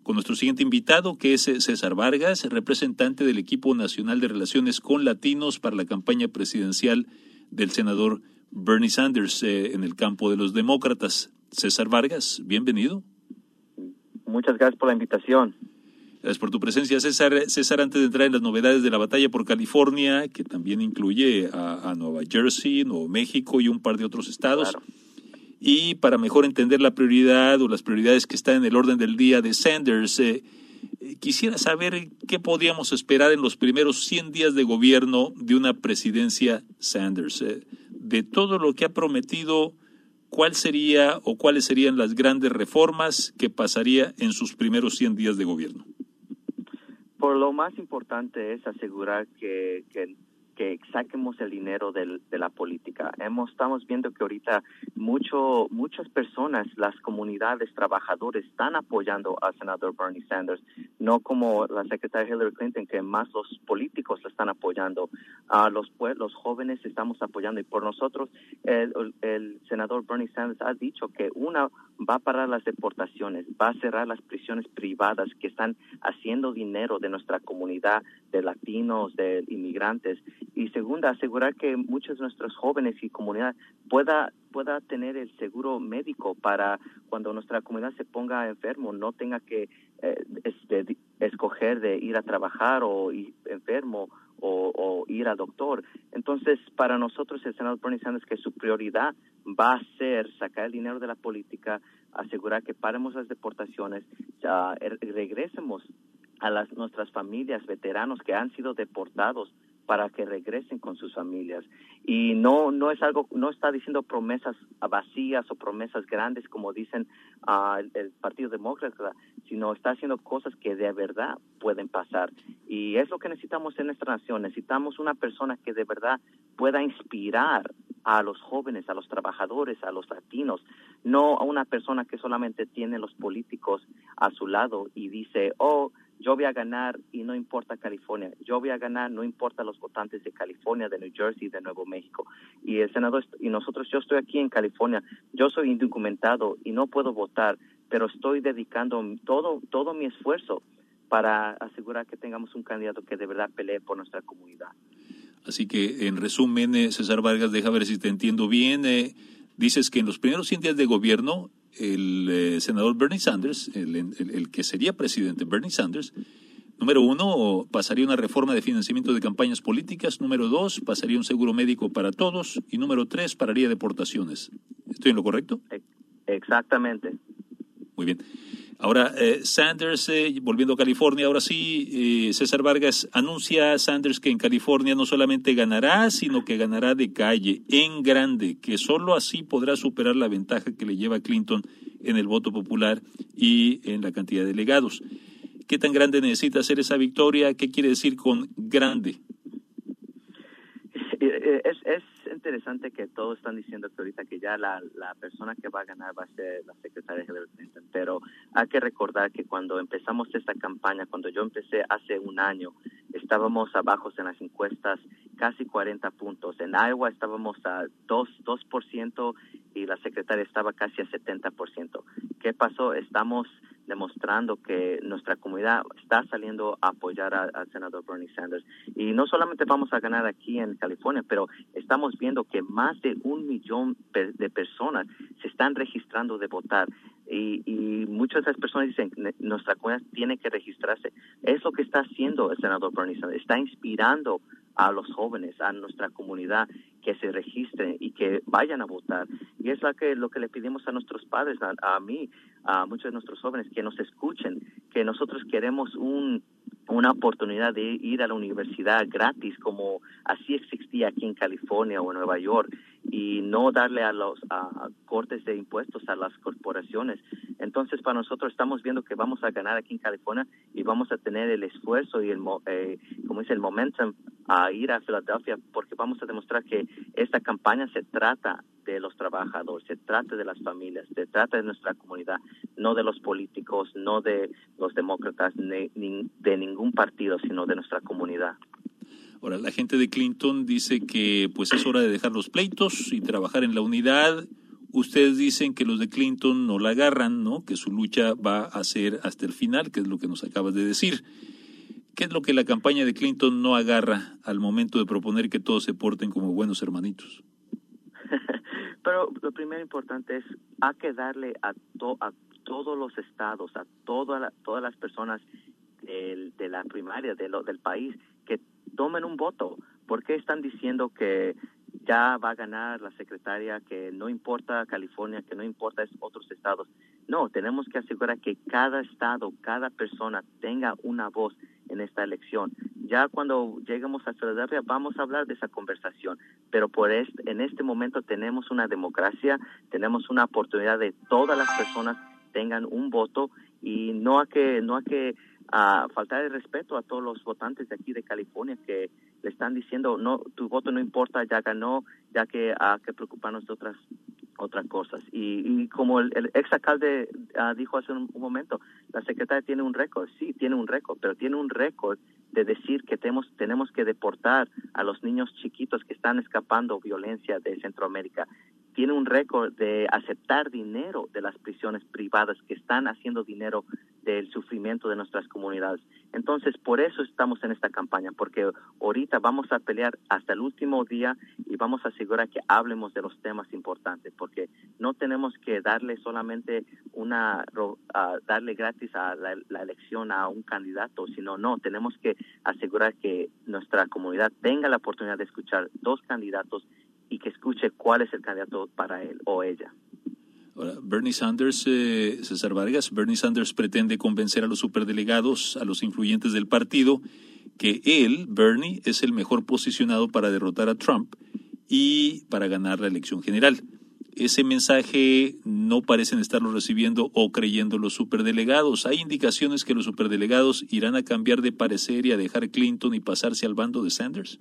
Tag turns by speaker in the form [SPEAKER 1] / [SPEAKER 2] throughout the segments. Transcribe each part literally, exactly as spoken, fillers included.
[SPEAKER 1] con nuestro siguiente invitado, que es César Vargas, representante del equipo nacional de relaciones con latinos para la campaña presidencial del senador Bernie Sanders eh, en el campo de los demócratas. César Vargas, bienvenido.
[SPEAKER 2] Muchas gracias por la invitación.
[SPEAKER 1] Gracias por tu presencia, César. César, antes de entrar en las novedades de la batalla por California, que también incluye a, a Nueva Jersey, Nuevo México y un par de otros estados, claro. Y para mejor entender la prioridad o las prioridades que están en el orden del día de Sanders, eh, quisiera saber qué podríamos esperar en los primeros cien días de gobierno de una presidencia Sanders. Eh, de todo lo que ha prometido, ¿cuál sería o cuáles serían las grandes reformas que pasaría en sus primeros cien días de gobierno?
[SPEAKER 2] Por lo más importante es asegurar que, que, que saquemos el dinero del, de la política. Hemos, estamos viendo que ahorita mucho, muchas personas, las comunidades trabajadores, están apoyando al senador Bernie Sanders, no como la secretaria Hillary Clinton, que más los políticos la están apoyando. Uh, los, los jóvenes estamos apoyando, y por nosotros el, el senador Bernie Sanders ha dicho que una va a parar las deportaciones, va a cerrar las prisiones privadas que están haciendo dinero de nuestra comunidad, de latinos, de inmigrantes, y segunda, asegurar que muchos de nuestros jóvenes y comunidad pueda pueda tener el seguro médico para cuando nuestra comunidad se ponga enfermo, no tenga que eh, este, escoger de ir a trabajar o ir enfermo o, o ir al doctor. Entonces, para nosotros el senador Bernie Sanders, que su prioridad va a ser sacar el dinero de la política, asegurar que paremos las deportaciones, ya, regresemos a las nuestras familias, veteranos que han sido deportados, para que regresen con sus familias. Y no no es algo, no está diciendo promesas vacías o promesas grandes como dicen uh, el, el Partido Demócrata, sino está haciendo cosas que de verdad pueden pasar. Y es lo que necesitamos en nuestra nación. Necesitamos una persona que de verdad pueda inspirar a los jóvenes, a los trabajadores, a los latinos, no a una persona que solamente tiene los políticos a su lado y dice, oh, yo voy a ganar y no importa California, yo voy a ganar, no importa los votantes de California, de New Jersey, de Nuevo México. Y el senador, y nosotros, yo estoy aquí en California, yo soy indocumentado y no puedo votar, pero estoy dedicando todo, todo mi esfuerzo para asegurar que tengamos un candidato que de verdad pelee por nuestra comunidad.
[SPEAKER 1] Así que, en resumen, eh, César Vargas, deja ver si te entiendo bien, eh, dices que en los primeros cien días de gobierno, el eh, senador Bernie Sanders, el, el, el que sería presidente Bernie Sanders, número uno, pasaría una reforma de financiamiento de campañas políticas, número dos, pasaría un seguro médico para todos, y número tres, pararía deportaciones. ¿Estoy en lo correcto?
[SPEAKER 2] Exactamente.
[SPEAKER 1] Muy bien. Ahora, eh, Sanders, eh, volviendo a California, ahora sí, eh, César Vargas, anuncia a Sanders que en California no solamente ganará, sino que ganará de calle, en grande, que solo así podrá superar la ventaja que le lleva Clinton en el voto popular y en la cantidad de delegados. ¿Qué tan grande necesita hacer esa victoria? ¿Qué quiere decir con grande?
[SPEAKER 2] Es, es interesante que todos están diciendo que ahorita que ya la, la persona que va a ganar va a ser la secretaria Hillary Clinton, pero hay que recordar que cuando empezamos esta campaña, cuando yo empecé hace un año, estábamos abajo en las encuestas casi cuarenta puntos. En Iowa estábamos a dos por ciento y la secretaria estaba casi a setenta por ciento. ¿Qué pasó? Estamos demostrando que nuestra comunidad está saliendo a apoyar al senador Bernie Sanders. Y no solamente vamos a ganar aquí en California, pero estamos viendo que más de un millón de personas se están registrando de votar. Y, y muchas de esas personas dicen que nuestra comunidad tiene que registrarse. Es lo que está haciendo el senador Bernie Sanders. Está inspirando a los jóvenes, a nuestra comunidad, que se registren y que vayan a votar. Y es lo que, lo que le pedimos a nuestros padres, a, a mí, a muchos de nuestros jóvenes, que nos escuchen, que nosotros queremos un, una oportunidad de ir a la universidad gratis, como así existía aquí en California o en Nueva York, y no darle a los a cortes de impuestos a las corporaciones. Entonces, para nosotros estamos viendo que vamos a ganar aquí en California y vamos a tener el esfuerzo y el, eh, como dice, el momentum a ir a Filadelfia, porque vamos a demostrar que esta campaña se trata de los trabajadores, se trata de las familias, se trata de nuestra comunidad, no de los políticos, no de los demócratas, ni, ni de ningún partido, sino de nuestra comunidad.
[SPEAKER 1] Ahora, la gente de Clinton dice que pues es hora de dejar los pleitos y trabajar en la unidad, Ustedes dicen que los de Clinton no la agarran, ¿no? Que su lucha va a ser hasta el final, que es lo que nos acabas de decir. ¿Qué es lo que la campaña de Clinton no agarra al momento de proponer que todos se porten como buenos hermanitos?
[SPEAKER 2] Pero lo primero importante es, hay que darle a, to, a todos los estados, a toda la, todas las personas del, de la primaria de lo, del país, que tomen un voto. ¿Por qué están diciendo que ya va a ganar la secretaria, que no importa California, que no importa otros estados? No, tenemos que asegurar que cada estado, cada persona tenga una voz en esta elección. Ya cuando lleguemos a Filadelfia vamos a hablar de esa conversación, pero por este, en este momento tenemos una democracia, tenemos una oportunidad de todas las personas tengan un voto y no hay que no hay que uh, faltar el respeto a todos los votantes de aquí de California que le están diciendo no, tu voto no importa, ya ganó, ya que hay que preocuparnos de otras otras cosas. Y, y como el, el ex alcalde uh, dijo hace un, un momento, la secretaria tiene un récord, sí, tiene un récord, pero tiene un récord de decir que tenemos, tenemos que deportar a los niños chiquitos que están escapando violencia de Centroamérica. Tiene un récord de aceptar dinero de las prisiones privadas que están haciendo dinero del sufrimiento de nuestras comunidades. Entonces, por eso estamos en esta campaña, porque ahorita vamos a pelear hasta el último día y vamos a asegurar que hablemos de los temas importantes, porque no tenemos que darle solamente una, uh, darle gratis a la, la elección a un candidato, sino no, tenemos que asegurar que nuestra comunidad tenga la oportunidad de escuchar dos candidatos y que escuche cuál es el candidato para él o ella.
[SPEAKER 1] Ahora, Bernie Sanders, eh, César Vargas, Bernie Sanders pretende convencer a los superdelegados, a los influyentes del partido, que él, Bernie, es el mejor posicionado para derrotar a Trump y para ganar la elección general. Ese mensaje no parecen estarlo recibiendo o creyendo los superdelegados. ¿Hay indicaciones que los superdelegados irán a cambiar de parecer y a dejar Clinton y pasarse al bando de Sanders?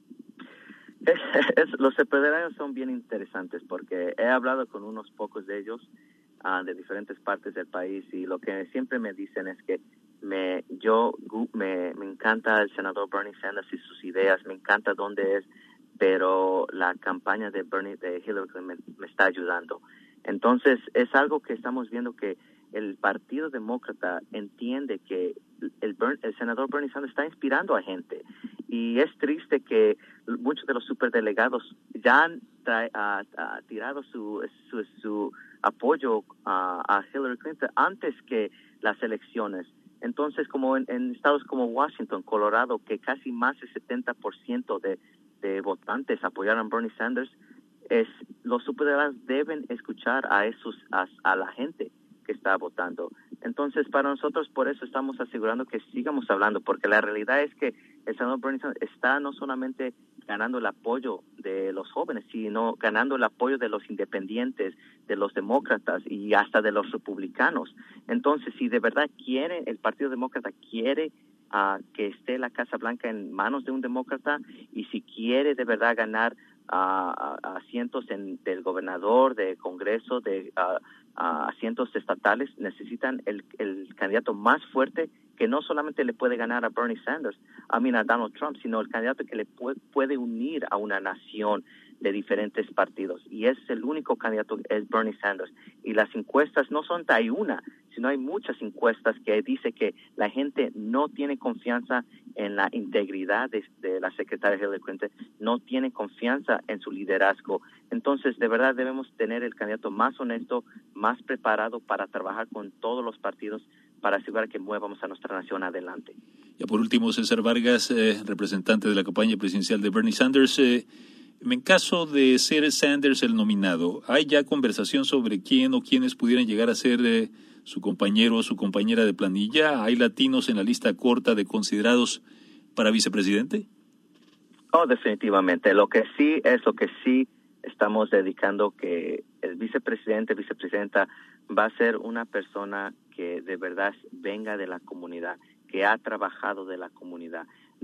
[SPEAKER 2] Es, es, los superdelegados son bien interesantes porque he hablado con unos pocos de ellos uh, de diferentes partes del país y lo que siempre me dicen es que me yo me, me encanta el senador Bernie Sanders y sus ideas, me encanta dónde es, pero la campaña de Bernie de Hillary Clinton me, me está ayudando. Entonces es algo que estamos viendo que el Partido Demócrata entiende que el, el senador Bernie Sanders está inspirando a gente y es triste que muchos de los superdelegados ya han tra- uh, uh, tirado su, su, su apoyo uh, a Hillary Clinton antes que las elecciones. Entonces, como en, en estados como Washington, Colorado, que casi más del setenta por ciento de, de votantes apoyaron a Bernie Sanders, es, los superdelegados deben escuchar a, esos, a, a la gente que está votando. Entonces, para nosotros, por eso estamos asegurando que sigamos hablando, porque la realidad es que el senador Bernie Sanders está no solamente ganando el apoyo de los jóvenes, sino ganando el apoyo de los independientes, de los demócratas y hasta de los republicanos. Entonces, si de verdad quiere, el Partido Demócrata quiere uh, que esté la Casa Blanca en manos de un demócrata y si quiere de verdad ganar uh, asientos en, del gobernador, del Congreso, de uh, uh, asientos estatales, necesitan el, el candidato más fuerte que no solamente le puede ganar a Bernie Sanders, I mean a Donald Trump, sino el candidato que le puede, puede unir a una nación de diferentes partidos. Y es el único candidato, es Bernie Sanders. Y las encuestas no son hay una, sino hay muchas encuestas que dice que la gente no tiene confianza en la integridad de, de la secretaria Hillary Clinton, no tiene confianza en su liderazgo. Entonces, de verdad debemos tener el candidato más honesto, más preparado para trabajar con todos los partidos para asegurar que movamos a nuestra nación adelante.
[SPEAKER 1] Ya por último, César Vargas, eh, representante de la campaña presidencial de Bernie Sanders. Eh, en caso de ser Sanders el nominado, ¿hay ya conversación sobre quién o quiénes pudieran llegar a ser eh, su compañero o su compañera de planilla? ¿Hay latinos en la lista corta de considerados para vicepresidente?
[SPEAKER 2] Oh, definitivamente. Lo que sí es lo que sí estamos dedicando, que el vicepresidente, vicepresidenta va a ser una persona que de verdad venga de la comunidad, que ha trabajado de la comunidad,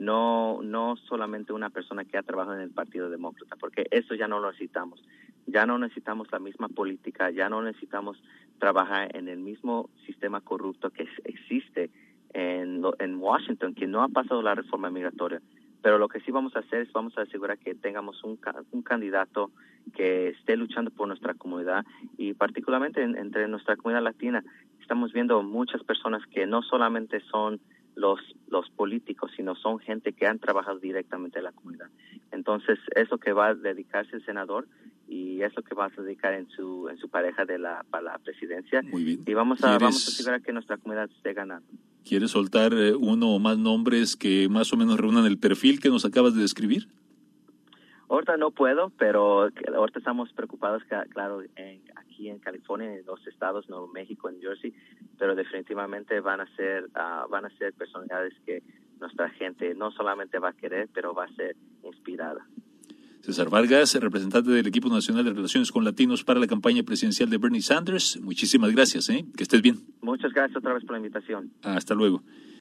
[SPEAKER 2] no no solamente una persona que ha trabajado en el Partido Demócrata, porque eso ya no lo necesitamos. Ya no necesitamos la misma política, ya no necesitamos trabajar en el mismo sistema corrupto que existe en, en Washington, que no ha pasado la reforma migratoria. Pero lo que sí vamos a hacer es vamos a asegurar que tengamos un, un candidato que esté luchando por nuestra comunidad y particularmente en, entre nuestra comunidad latina. Estamos viendo muchas personas que no solamente son los los políticos, sino son gente que han trabajado directamente en la comunidad. Entonces, eso que va a dedicarse el senador y es lo que va a dedicar en su en su pareja de la para la presidencia.
[SPEAKER 1] Muy bien.
[SPEAKER 2] Y vamos a vamos a asegurar que nuestra comunidad esté ganando.
[SPEAKER 1] ¿Quieres soltar uno o más nombres que más o menos reúnan el perfil que nos acabas de describir?
[SPEAKER 2] Ahorita no puedo, pero ahorita estamos preocupados, claro, en, aquí en California, en los estados, Nuevo México, en Jersey, pero definitivamente van a ser uh, van a ser personalidades que nuestra gente no solamente va a querer, pero va a ser inspirada.
[SPEAKER 1] César Vargas, representante del Equipo Nacional de Relaciones con Latinos para la campaña presidencial de Bernie Sanders. Muchísimas gracias, ¿eh? Que estés bien.
[SPEAKER 2] Muchas gracias otra vez por la invitación.
[SPEAKER 1] Hasta luego.